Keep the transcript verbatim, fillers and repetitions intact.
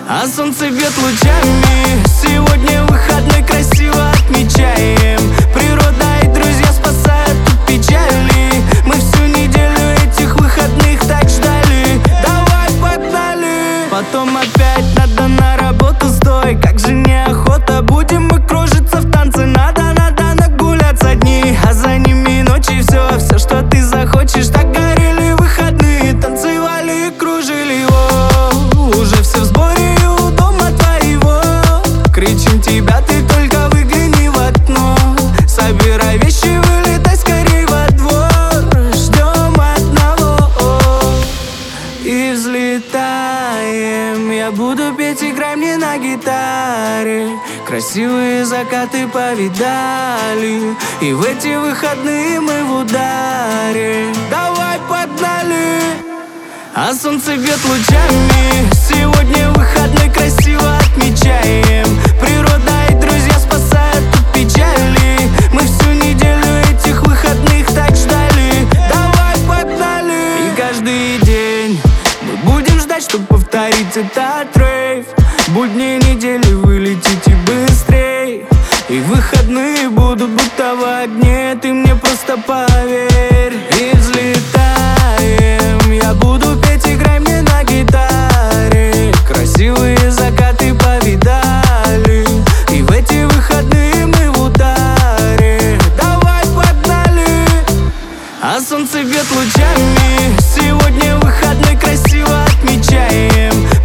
а солнце бьет лучами. Сегодня выходной, красиво отмечаем. Природа и друзья спасают от печали. Мы всю неделю этих выходных так ждали. Давай погнали! Потом опять надо на работу, стой. Как же неохота, будем мы кружиться в танце. Надо, надо нагуляться дни, а за ними ночи. Все, все, что ты захочешь. Так горели выходные, танцевали и кружили его. Уже все в сборе и у дома твоего. Кричим тебя, ты только выгляни в окно. Собирай вещи, вылетай скорей во двор. Ждем одного и взлетаем. Я буду петь, играй мне на гитаре. Красивые закаты повидали, и в эти выходные мы в ударе. Давай погнали! А солнце бьет лучами. Сегодня выходной, красиво отмечаем. Природа и друзья спасают от печали. Мы всю неделю этих выходных так ждали. Давай погнали! И каждый день мы будем ждать, чтобы повторить этот рейв. Будние недели вы летите быстрей, и выходные будут будто в огне. Ты мне просто поверь. И взлетаем. Я буду петь, играй мне на гитаре. Красивые закаты повидали, и в эти выходные мы в ударе. Давай погнали! А солнце бьет лучами. Сегодня выходной, красиво отмечаем.